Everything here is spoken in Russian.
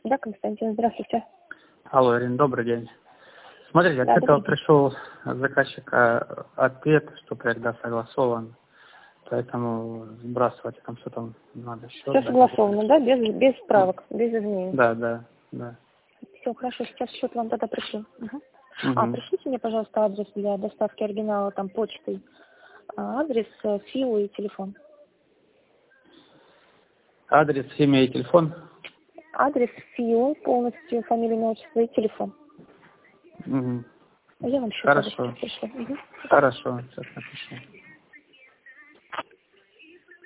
Да, Константин, здравствуйте. Алло, Ирина, добрый день. Смотрите, Да, от этого добрый день. пришел от заказчика ответ, что проект согласован, поэтому сбрасывать там что там надо, счет Все дать. согласовано, да? Без справок, без изменений. Да. Все, хорошо, сейчас счет вам тогда пришлю. Угу. Пришлите мне, пожалуйста, адрес для доставки оригинала там почтой. Адрес, ФИО и телефон. Адрес, имя и телефон. Адрес, ФИО, полностью, фамилия, имя, отчество и телефон. Угу. Я вам счет Хорошо. пришлю. Хорошо, сейчас напишу.